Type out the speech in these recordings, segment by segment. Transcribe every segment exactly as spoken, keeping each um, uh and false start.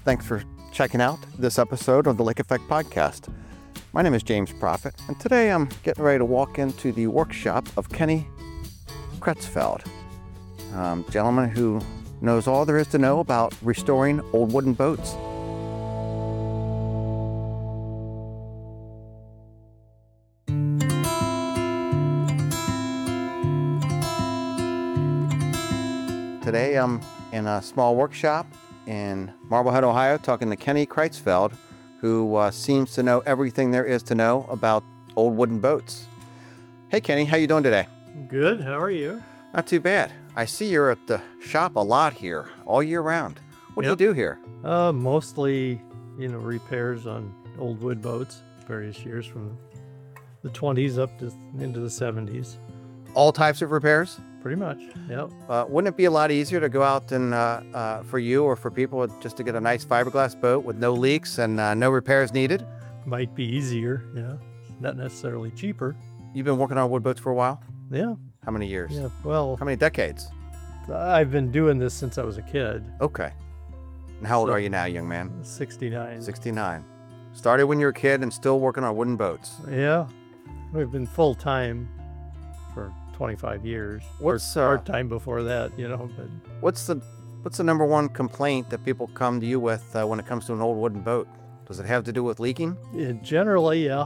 Thanks for checking out this episode of the Lake Effect Podcast. My name is James Proffitt, and today I'm getting ready to walk into the workshop of Kenny Creutzfeldt, um, gentleman who knows all there is to know about restoring old wooden boats. Today I'm in a small workshop in Marblehead, Ohio, talking to Kenny Creutzfeldt, who uh, seems to know everything there is to know about old wooden boats. Hey Kenny, how you doing today? Good, how are you? Not too bad. I see you're at the shop a lot here, all year round. What Yep. do you do here? Uh, mostly, you know, repairs on old wood boats, various years from the twenties up to into the seventies. All types of repairs? Pretty much, yep. Uh, wouldn't it be a lot easier to go out and uh, uh, for you or for people just to get a nice fiberglass boat with no leaks and uh, no repairs needed? Might be easier, yeah. Not necessarily cheaper. You've been working on wood boats for a while? Yeah, How many years? yeah. Well, How many decades? I've been doing this since I was a kid. Okay. And how old So- are you now, young man? sixty-nine. sixty-nine. Started when you were a kid and still working on wooden boats. Yeah. We've been full-time for twenty-five years. What's, uh, part-time before that, you know, but What's the what's the number one complaint that people come to you with uh, when it comes to an old wooden boat? Does it have to do with leaking? yeah, generally, yeah.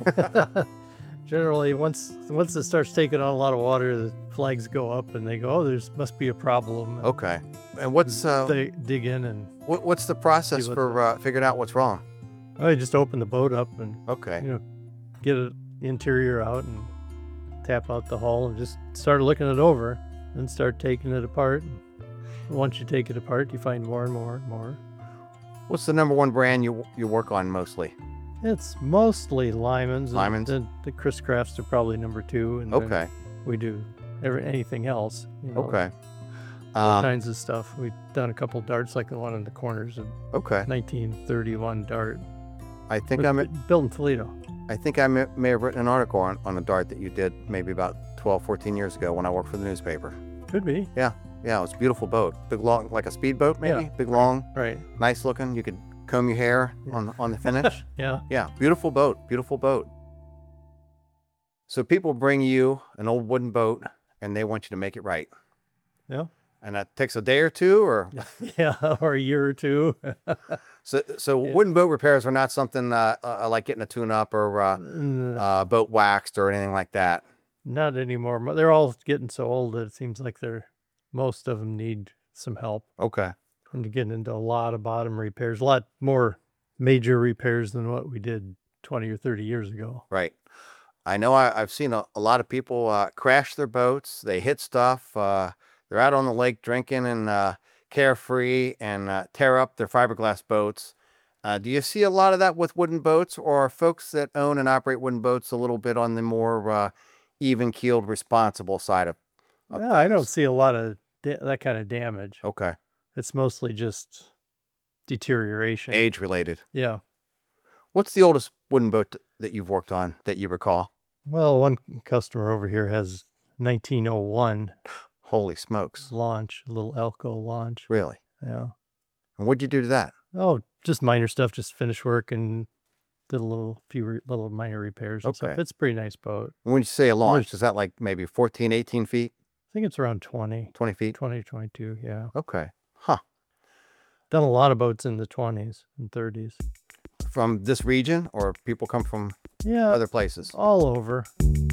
Generally, once once it starts taking on a lot of water, the flags go up and they go, oh, there's must be a problem. And Okay. And what's uh, they dig in and what, what's the process See what for uh, figuring out what's wrong? I just open the boat up and, Okay. you know, get it interior out and tap out the hull and just start looking it over and start taking it apart. Once you take it apart, you find more and more and more. What's the number one brand you you work on mostly? It's mostly Lyman's. and Lyman's? The, the Chris Crafts are probably number two. And then Okay. we do every, anything else. You know, Okay. all Um, kinds of stuff. We've done a couple darts like the one in the corners of okay. nineteen thirty-one dart. I think But I'm. bu- built in Toledo. I think I may, may have written an article on, on a dart that you did maybe about twelve, fourteen years ago when I worked for the newspaper. Could be. Yeah, it was a beautiful boat. Big long, like a speedboat maybe? Yeah. Big long, Right. nice looking. You could comb your hair Yeah. on, on the finish. Yeah. Yeah, beautiful boat, beautiful boat. So people bring you an old wooden boat and they want you to make it right. Yeah. And that takes a day or two or Yeah. Or a year or two. so so Yeah. wooden boat repairs are not something uh, uh, like getting a tune up or uh, N- uh, boat waxed or anything like that. Not anymore. Mo- They're all getting so old that it seems like they're most of them need some help. Okay. And to get into a lot of bottom repairs, a lot more major repairs than what we did twenty or thirty years ago. Right. I know I, I've seen a, a lot of people uh, crash their boats. They hit stuff. Uh, they're out on the lake drinking and uh, carefree and uh, tear up their fiberglass boats. Uh, do you see a lot of that with wooden boats, or are folks that own and operate wooden boats a little bit on the more uh, even-keeled, responsible side of of Yeah, I don't things? see a lot of da- that kind of damage. Okay. It's mostly just deterioration. Age-related. Yeah. What's the oldest wooden boat that you've worked on that you recall? Well, one customer over here has nineteen oh one Holy smokes. launch, a little Elco launch. Really? Yeah. And what'd you do to that? Oh, just minor stuff, just finish work and did a little few re- little minor repairs and stuff. Okay. It's a pretty nice boat. When you say a launch, Where's- is that like maybe fourteen, eighteen feet, I think it's around twenty, twenty feet? twenty, twenty-two. Yeah. Okay. Huh. Done a lot of boats in the twenties and thirties. From this region, or people come from Yeah. other places? All over.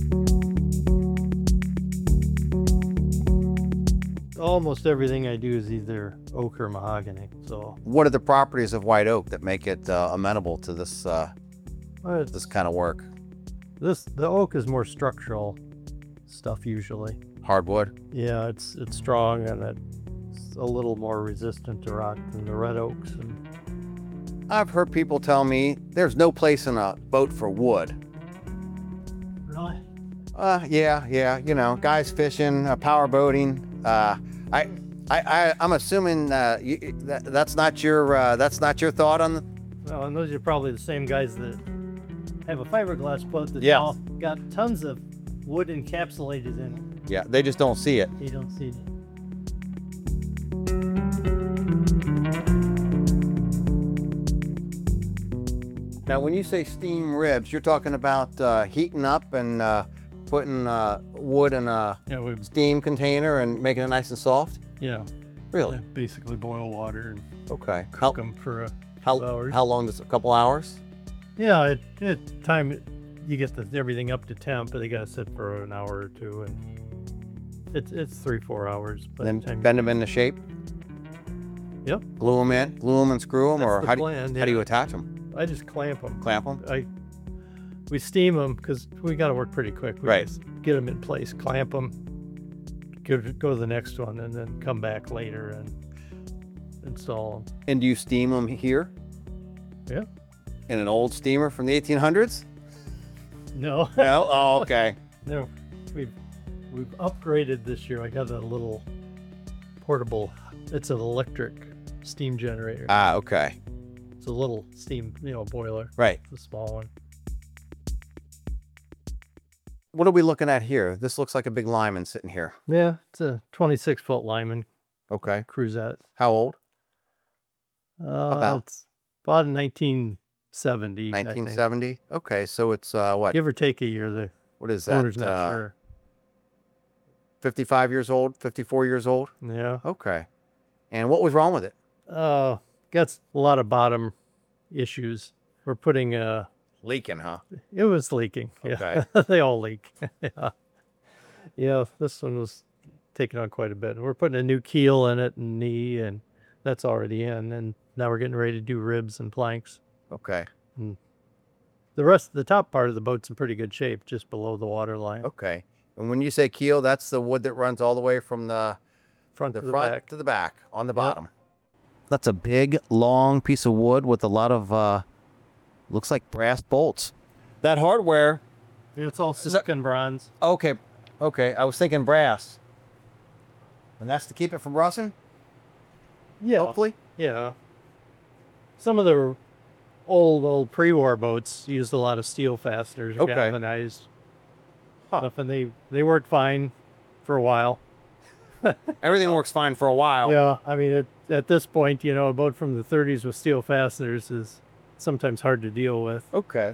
Almost everything I do is either oak or mahogany. So What are the properties of white oak that make it uh, amenable to this uh, uh, this kind of work? this the oak is more structural stuff usually. Hardwood? Yeah, it's it's strong and it's a little more resistant to rot than the red oaks. And I've heard people tell me there's no place in a boat for wood. really, Uh, yeah, yeah, you know, guys fishing, uh, power boating. Uh, I, I, I, I'm assuming uh, you, that, that's not your uh, that's not your thought on the. well, and those are probably the same guys that have a fiberglass boat that's Yeah. all got tons of wood encapsulated in Yeah, they just don't see it. it. You don't see it. Now, when you say steam ribs, you're talking about uh, heating up and uh, putting uh, wood in a Yeah, we steam container and making it nice and soft? yeah, Really? yeah, basically boil water and Okay. How, cook them for a how, couple hours. how long does a couple hours? Yeah, it, it time you get the, everything up to temp, but they gotta sit for an hour or two, and it's it's three four hours. By Then the time bend them into shape, Yep, glue them in, glue them and screw them, that's or the how do, plan. how do you yeah. attach them? I just clamp them. Clamp them? I we steam them because we got to work pretty quick. We Right. just get them in place, clamp them, give, go to the next one, and then come back later and install them. And do you steam them here Yeah. in an old steamer from the eighteen hundreds? No, No? Oh, okay. no, we've we've upgraded this year. I got a little portable. It's an electric steam generator. Ah, okay. It's a little steam, you know, boiler. Right. It's a small one. What are we looking at here? This looks like a big lineman sitting here. Yeah, it's a twenty-six foot Lyman Okay. Cruzette. How old? Uh, About? It's about nineteen seventy. I think. nineteen seventy? Okay, so it's uh, what? Give or take a year. The What is that? owner's not uh, sure. fifty-five years old, fifty-four years old? Yeah. Okay. And what was wrong with it? Uh, got a lot of bottom issues. We're putting uh Leaking, huh? it was leaking. Yeah. They all leak. Yeah. Yeah, this one was taking on quite a bit. We're putting a new keel in it and knee, and that's already in. And now we're getting ready to do ribs and planks. Okay. The rest, the top part of the boat's in pretty good shape, just below the water line, Okay. And when you say keel, that's the wood that runs all the way from the front the to the front back. to the back on the bottom. That's a big, long piece of wood with a lot of, uh, looks like brass bolts. That hardware, It's all that- Siskin bronze. okay, okay. I was thinking brass. And that's to keep it from rusting, Yeah. hopefully? Yeah. Some of the old, old pre-war boats used a lot of steel fasteners, Okay. galvanized Huh. stuff, and they, they worked fine for a while. Everything works fine for a while. Yeah, I mean, at, at this point, you know, a boat from the thirties with steel fasteners is sometimes hard to deal with. Okay.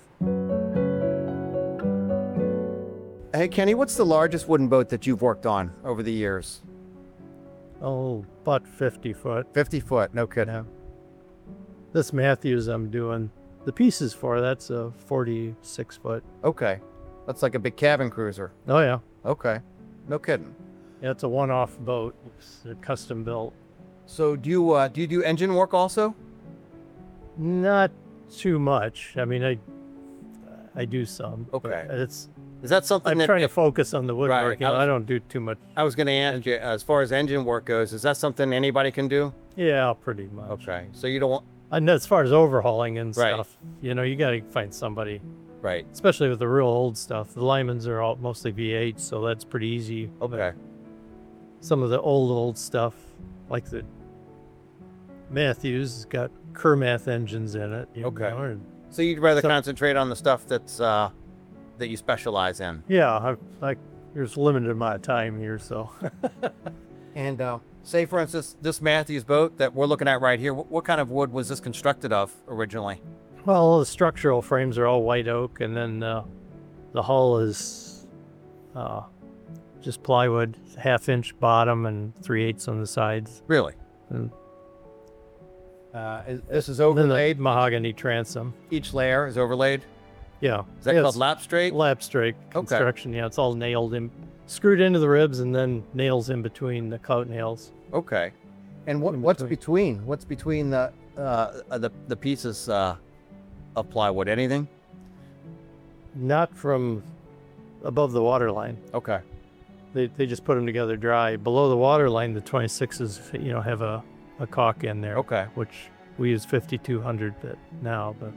Hey, Kenny, what's the largest wooden boat that you've worked on over the years? Oh, about fifty foot. fifty foot, no kidding. Yeah. This Matthews I'm doing, the pieces for, that's a forty-six foot. Okay. That's like a big cabin cruiser. Oh, yeah. Okay. No kidding. Yeah, it's a one-off boat. It's uh, custom built. So do you uh, do you do engine work also? Not too much. I mean, I I do some. but Okay. It's Is that something I'm that trying to if- focus on the woodwork. you I know, was- I don't do too much. I was going to ask you, as far as engine work goes, is that something anybody can do? Yeah, pretty much. Okay. So you don't want, And as far as overhauling and Right. stuff, you know, you got to find somebody, right. especially with the real old stuff. The Lymans are all mostly V eight, so that's pretty easy. But Okay. some of the old old stuff, like the Matthews, has got Kermath engines in it. you Okay. know, and- So you'd rather So- concentrate on the stuff that's uh, that you specialize in. yeah, I, like there's a limited amount of time here, so. And uh, say, for instance, this Matthews boat that we're looking at right here, what, what kind of wood was this constructed of originally? Well, the structural frames are all white oak, and then uh, the hull is uh, just plywood, half inch bottom and three eighths on the sides. Really? And Uh, is, this is then the overlaid. mahogany transom. Each layer is overlaid. Yeah. Is that yeah, called it's lap straight? lap straight construction? Yeah, it's all nailed in, screwed into the ribs, and then nails in between the coat nails. Okay. And what In what's between. between? What's between the uh, uh, the the pieces uh, of plywood? Anything? Not from above the water line. Okay. They, they just put them together dry. Below the water line, the twenty-sixes, you know, have a, a caulk in there. Okay. Which we use fifty-two hundred bit now, but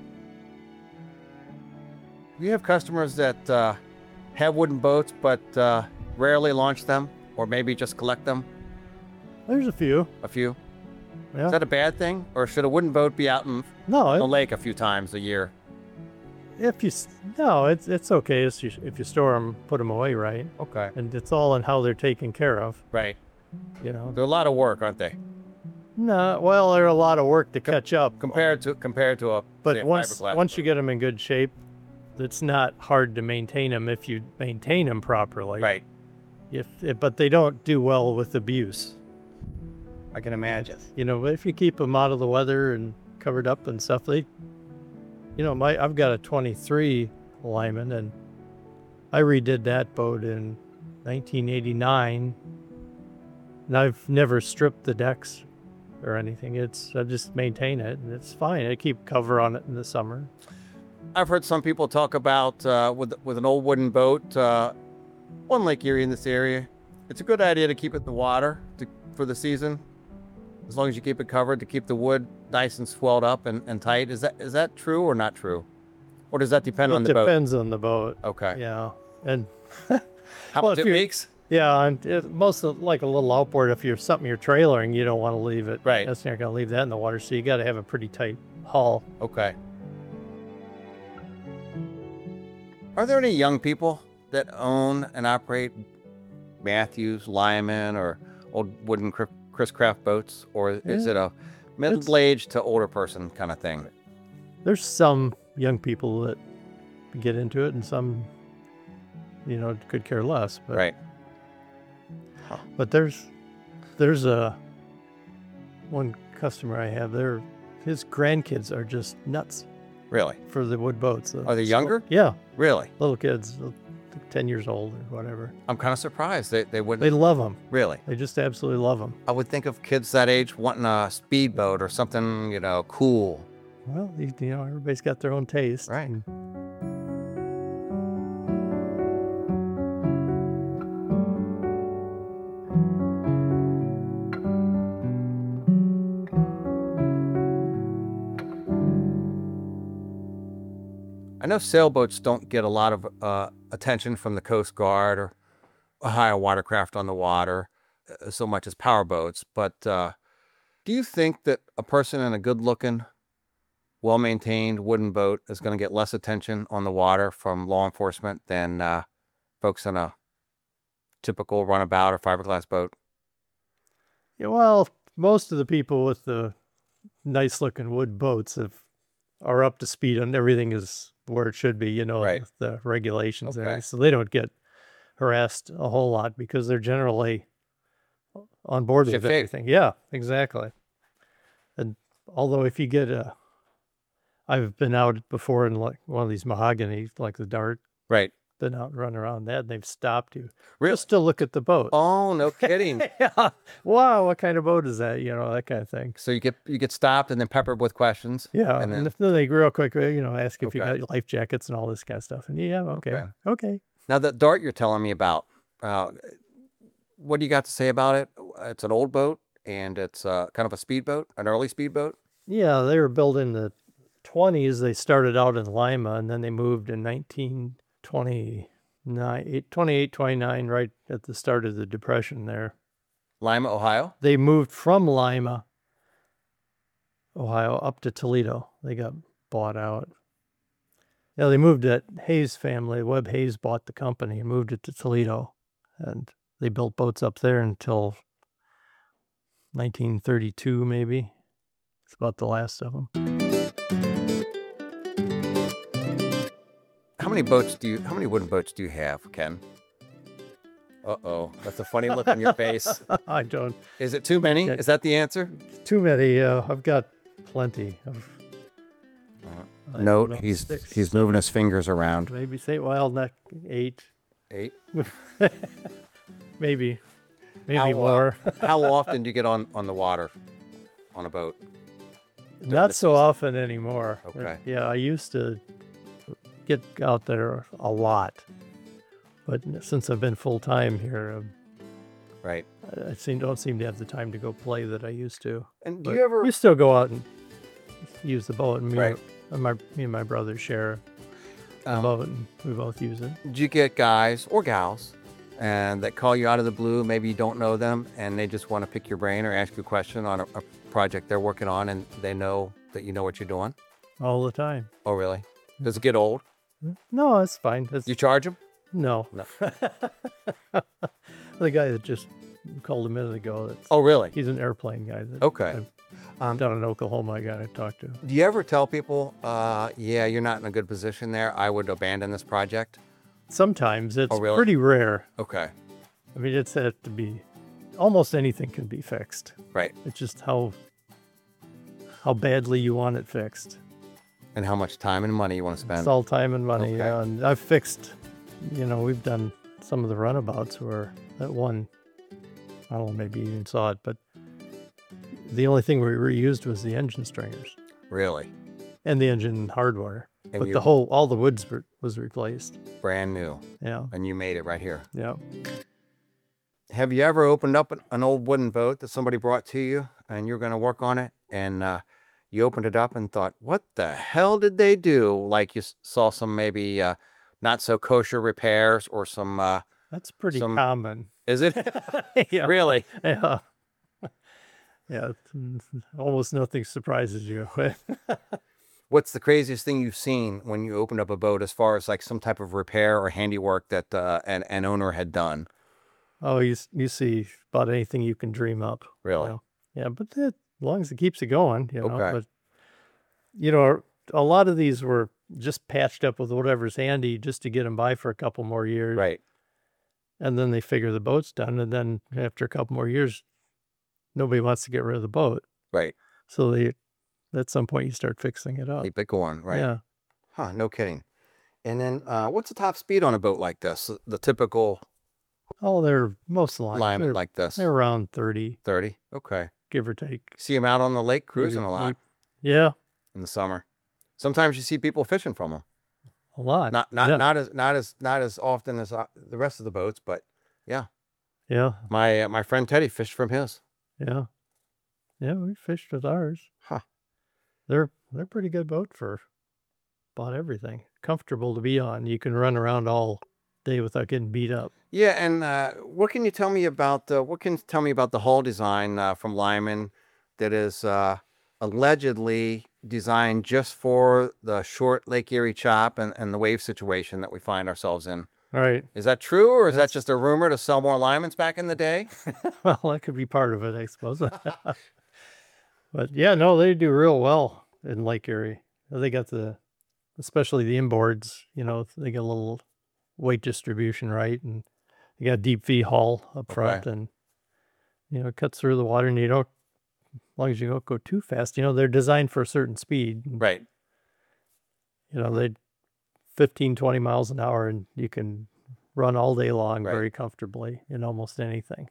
You have customers that uh, have wooden boats but uh, rarely launch them, or maybe just collect them. there's a few. A few. Yeah. Is that a bad thing, or should a wooden boat be out in No, the it, lake a few times a year? if you s- no, it's it's okay if you if you store them, put them away right, Okay. and it's all in how they're taken care of. Right. You know. They're a lot of work, aren't they? No, well, they're a lot of work to catch up. Compared to compared to a But say, a once fiberglass once boat. you get them in good shape, it's not hard to maintain them if you maintain them properly. Right. If, if but they don't do well with abuse. I can imagine. You know, if you keep them out of the weather and covered up and stuff, they, you know, my I've got a twenty-three Lyman, and I redid that boat in nineteen eighty-nine, and I've never stripped the decks or anything. It's I just maintain it, and it's fine. I keep cover on it in the summer. I've heard some people talk about uh, with with an old wooden boat uh, on Lake Erie in this area. It's a good idea to keep it in the water to, for the season, as long as you keep it covered to keep the wood nice and swelled up and, and tight. Is that is that true or not true? Or does that depend on It the boat? depends on the boat. Okay. Yeah, and How well, much if it you're- makes? yeah, and it, most of like a little outboard. If you're something you're trailering, you don't want to leave it. Right. That's not going to leave that in the water. So you got to have a pretty tight hull. Okay. Are there any young people that own and operate Matthews, Lyman, or old wooden Cri- Chris Craft boats, or is Yeah. it a middle-aged to older person kind of thing? There's some young people that get into it, and some, you know, could care less. But Right. but there's there's a one customer I have. There, his grandkids are just nuts Really? for the wood boats. Are they younger? Yeah, Really? little kids, ten years old or whatever. I'm kind of surprised they they wouldn't. They love them. Really? They just absolutely love them. I would think of kids that age wanting a speedboat or something, you know, cool. Well, you, you know, everybody's got their own taste. Right. and- I know sailboats don't get a lot of uh, attention from the Coast Guard or Ohio Watercraft on the Water uh, so much as powerboats, but uh, do you think that a person in a good-looking, well-maintained wooden boat is going to get less attention on the water from law enforcement than uh, folks in a typical runabout or fiberglass boat? Yeah, well, most of the people with the nice looking wood boats have, are up to speed on everything is where it should be, you know, Right. the regulations and Okay. everything. So they don't get harassed a whole lot because they're generally on board with Ship shape. everything. Yeah, exactly. And although if you get a, I've been out before in like one of these mahogany, like the Dart, Right. been out and run around that, and they've stopped you Really? just to look at the boat. Oh, no kidding. Yeah. Wow, what kind of boat is that? You know, that kind of thing. So you get you get stopped and then peppered with questions. Yeah, And and, then- if, then they real quick, uh, you know, ask if you Okay. got life jackets and all this kind of stuff. And yeah, okay, Okay. okay. Now, the Dart you're telling me about, uh, what do you got to say about it? It's an old boat, and it's uh, kind of a speedboat, an early speedboat. Yeah, they were built in the twenties. They started out in Lima, and then they moved in nineteen twenty-nine, eight- twenty-eight, twenty-nine, right at the start of the Depression there. Lima, Ohio. They moved from Lima, Ohio, up to Toledo. They got bought out. Yeah, they moved it. Hayes family, Webb Hayes bought the company and moved it to Toledo. And they built boats up there until nineteen thirty-two, maybe. It's about the last of them. How many boats do you? How many wooden boats do you have, Ken? Uh oh, that's a funny look on your face. I don't. Is it too many? Yeah. Is that the answer? Too many. Uh, I've got plenty of. I don't Note, know, he's six, he's moving his fingers around. maybe say wild neck eight, Eight. maybe, maybe How, uh, more. How often do you get on on the water, on a boat? Not the so season. often anymore. But Okay. yeah, I used to get out there a lot, but since I've been full time here, um, Right. I I seem don't seem to have the time to go play that I used to. And do But you ever? We still go out and use the boat, and me, Right. and my me and my brother share the Um, boat, and we both use it. Do you get guys or gals and that call you out of the blue? Maybe you don't know them and they just want to pick your brain or ask you a question on a, a project they're working on, and they know that you know what you're doing. All the time. Oh, really? Does it get old? No, it's fine. It's, You charge them? no. No. The guy that just called a minute ago. That's, Oh, really? he's an airplane guy. That Okay. I've- Um, down in Oklahoma, I got to talk to. do you ever tell people, uh, yeah, you're not in a good position there, I would abandon this project? Sometimes it's Oh, really? pretty rare. Okay. I mean, it's had to be, almost anything can be fixed. Right. It's just how how badly you want it fixed. And how much time and money you want to spend. It's all time and money. Okay. Yeah, and I've fixed, you know, we've done some of the runabouts where that one, I don't know, maybe you even saw it, but the only thing we reused was the engine stringers Really? and the engine hardware. And But you- the whole, all the woods were, was replaced. Brand new. Yeah, And you made it right here. yeah. Have you ever opened up an, an old wooden boat that somebody brought to you and you're going to work on it, and uh, you opened it up and thought, what the hell did they do? Like you s- saw some maybe uh, not so kosher repairs or some, uh, That's pretty Some- common. is it? Yeah. Really? Yeah. Yeah. it's- Almost nothing surprises you. What's the craziest thing you've seen when you opened up a boat as far as like some type of repair or handiwork that uh, an, an owner had done? Oh, you s- you see about anything you can dream up. you Really? know. Yeah, but that, as long as it keeps it going, you know. Okay. But you know, a lot of these were just patched up with whatever's handy just to get them by for a couple more years. Right. And then they figure the boat's done, and then after a couple more years, nobody wants to get rid of the boat. Right. So they, at some point, you start fixing it up. Keep it going. Right. Yeah. Huh. No kidding. And then uh, what's the top speed on a boat like this? The typical Oh, they're most like line they're, like this? they're around thirty, thirty. Okay. give or take. See them out on the lake cruising a lot Yeah, in the summer. Sometimes you see people fishing from them. a lot. Not not yeah. not as not as not as often as uh, the rest of the boats, but Yeah, my uh, my friend Teddy fished from his. yeah, yeah. We fished with ours. Huh. They're they're a pretty good boat for about everything. Comfortable to be on. You can run around all day without getting beat up. Yeah, and uh, what can you tell me about uh, what can you tell me about the hull design uh, from Lyman that is uh, allegedly designed just for the short Lake Erie chop and, and the wave situation that we find ourselves in? All right. Is that true, or is that just a rumor to sell more Lymans back in the day? Well, that could be part of it, I suppose. But yeah, no, they do real well in Lake Erie. They got the, especially the inboards, you know, they get a little weight distribution right, and you got a deep V hull up front, and you know, it cuts through the water, and you don't, as long as you don't go too fast, you know, they're designed for a certain speed. and, Right. You know, they fifteen, twenty miles an hour, and you can run all day long Right. very comfortably in almost anything.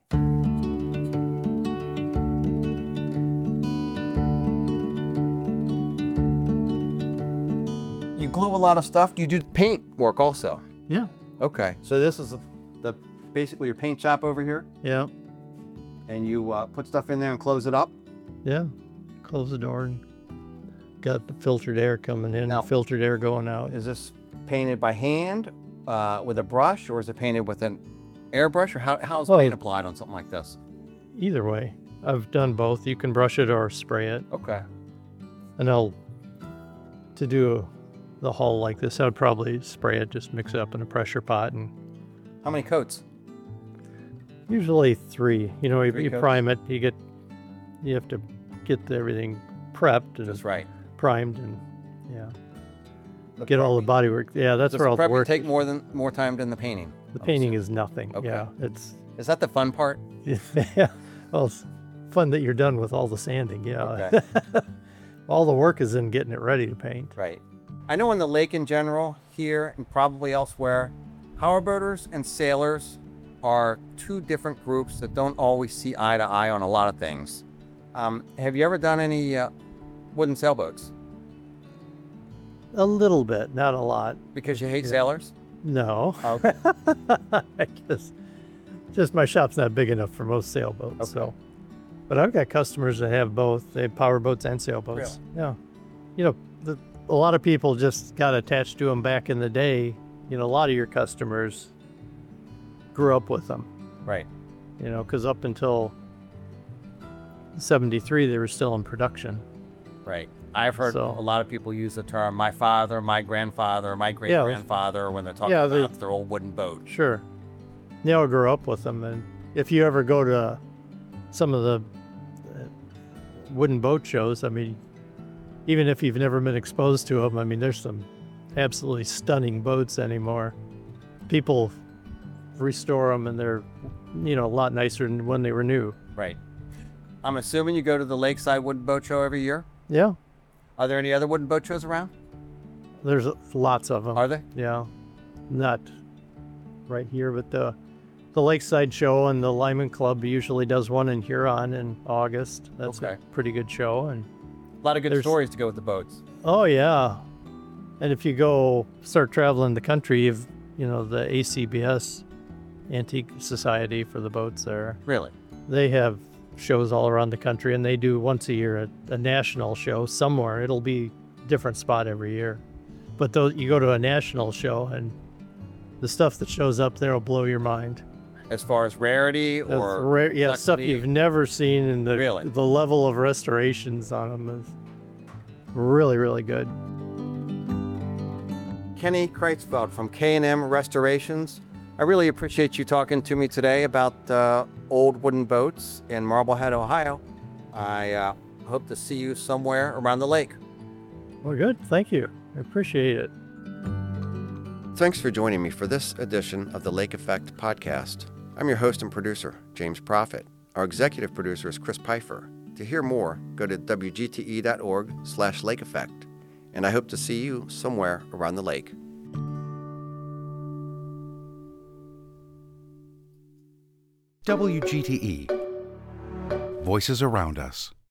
You glue a lot of stuff. You do paint work also. Yeah. Okay. So this is the, the basically your paint shop over here, Yeah. and you uh, put stuff in there and close it up. Yeah, close the door and got the filtered air coming in, Now- filtered air going out. Is this painted by hand uh, with a brush, or is it painted with an airbrush, or how how is Well- paint applied on something like this? Either way, I've done both. You can brush it or spray it. Okay. And I'll, to do the hull like this, I'd probably spray it, just mix it up in a pressure pot, and How many coats? usually three. You know, you, Three you coats? prime it, you get, you have to get everything prepped and That's right. primed, and yeah, The get all the prepping. body work. Yeah, that's Does where the all the prepping work. take more than more time than the painting? The I'm painting assuming? is nothing. Okay. Yeah, it's Is that the fun part? yeah. Well, it's fun that you're done with all the sanding. Yeah. Okay. All the work is in getting it ready to paint. Right. I know in the lake in general, here and probably elsewhere, powerboaters and sailors are two different groups that don't always see eye to eye on a lot of things. Um, have you ever done any uh, wooden sailboats? A little bit, not a lot. Because you hate sailors? No. Okay. I guess just my shop's not big enough for most sailboats. Okay. So, but I've got customers that have both. They have power boats and sailboats. Yeah. You know, the, a lot of people just got attached to them back in the day. You know, a lot of your customers grew up with them. Right. You know, because up until seventy-three, they were still in production. Right. I've heard So- a lot of people use the term my father, my grandfather, my great grandfather when they're talking Yeah, they- about their old wooden boat. Sure. They all grew up with them, and if you ever go to some of the uh, wooden boat shows, I mean, even if you've never been exposed to them, I mean, there's some absolutely stunning boats anymore. People restore them and they're, you know, a lot nicer than when they were new. Right. I'm assuming you go to the Lakeside Wooden Boat Show every year? Yeah. Are there any other wooden boat shows around? There's lots of them. Are there? Yeah. Not right here, but the the Lakeside Show and the Lyman Club usually does one in Huron in August. That's Okay. a pretty good show. And A lot of good There's- stories to go with the boats. oh yeah. And if you go start traveling the country, you've you know, the A C B S Antique Society for the boats there. Really? They have shows all around the country, and they do once a year a, a national show somewhere. It'll be a different spot every year. But though you go to a national show, and the stuff that shows up there will blow your mind. As far as rarity That's or rare, yeah, stuff complexity? you've never seen, and the Really? the level of restorations on them is really, really good. Kenny Kreitzfeld from K and M Restorations. I really appreciate you talking to me today about uh, old wooden boats in Marblehead, Ohio. I uh, hope to see you somewhere around the lake. Well, good. Thank you. I appreciate it. Thanks for joining me for this edition of the Lake Effect podcast. I'm your host and producer, James Profit. Our executive producer is Chris Pfeiffer. To hear more, go to W G T E dot org slash lake effect. And I hope to see you somewhere around the lake. W G T E. Voices around us.